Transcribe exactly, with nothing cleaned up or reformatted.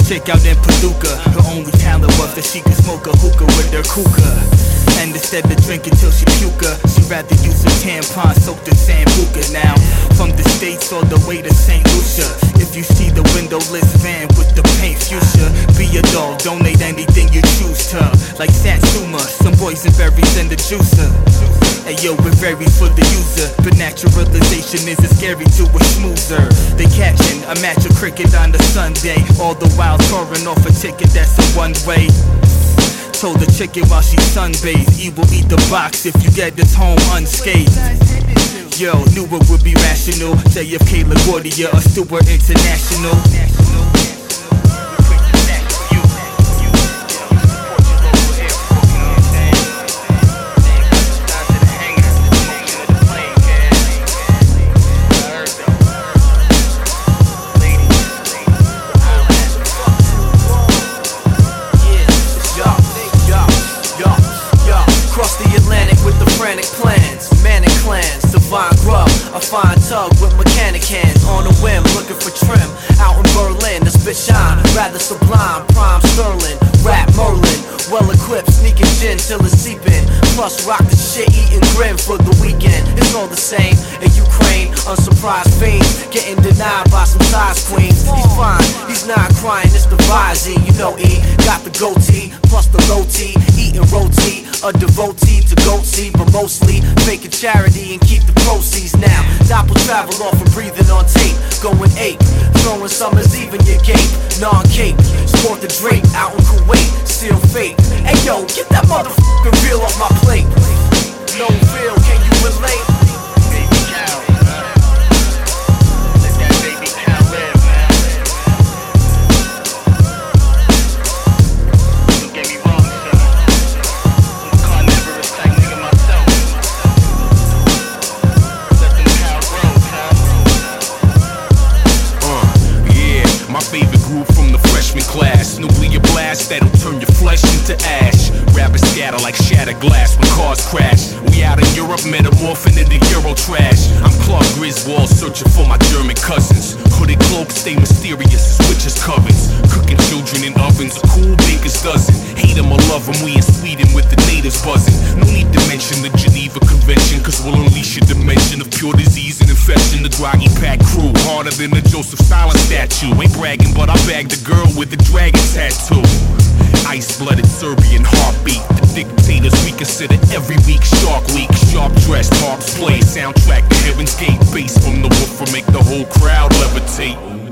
chick out in Paducah. Her only talent was that she could smoke a hookah with her kuka. And instead of drinking till she puke her, she'd rather use a tampon soaked in Sambuca. Now, from the States all the way to Saint Lucia, if you see the windowless van with the paint fuchsia, be a dog, donate anything you choose to. Like Satsuma, some boysenberries and the juicer. Hey yo, it varies for the user, but naturalization isn't scary to a schmoozer. They catching a match of cricket on the Sunday, all the while touring off a ticket that's a one-way. Told the chicken while she sunbathed, he will eat the box if you get this home unscathed. Yo, knew it would be rational. J F K, LaGuardia, or Stewart International. Plans, manic clans, divine grub, a fine tug with mechanic hands. On a whim, looking for trim, out in Berlin, the spit shine, rather sublime, prime sterling, rap Merlin, well equipped, sneaking gin till it's seeping. Plus rock the shit, eating grin for the weekend. It's all the same in Ukraine, unsurprised fiends, getting denied by some size queens. He's fine, he's not crying, it's the rising, you know E, got the goatee, plus the low T, eating roti, a devotee to goatee, but mostly faking charity and keep the proceeds now. Doppel travel off and breathing on tape, going ape, throwing summer's even your gate, non-cape, sport the Drake out in Kuwait, still fake. Hey yo, get that motherfucking reel off my plate. No real, can you relate? Baby cow, let that baby cow live, man. Don't get me wrong, son. I'm a carnivorous type nigga myself. Let them cow grow, son. Uh, yeah, my favorite group from the freshman class. Nuclear blast that'll turn your flesh into ash. Rappers scatter like shattered glass when cars crash. We out in Europe, metamorphing into Euro trash. I'm Clark Griswold, searching for my German cousins. Hooded cloaks stay mysterious as witches' covens. Cooking children in ovens, a cool baker's dozen. Hate 'em or love 'em, we in Sweden with the natives buzzing. No need to mention the Geneva Convention, cause we'll unleash a dimension of pure disease and infection. The groggy pack crew, harder than a Joseph Stalin statue. Ain't bragging, but I bagged a girl with a dragon tattoo. Ice-blooded Serbian heartbeat. The dictators we consider every week Shark Week. Sharp dressed, harps play, soundtrack to Heaven's Gate. Bass from the woofer make the whole crowd levitate.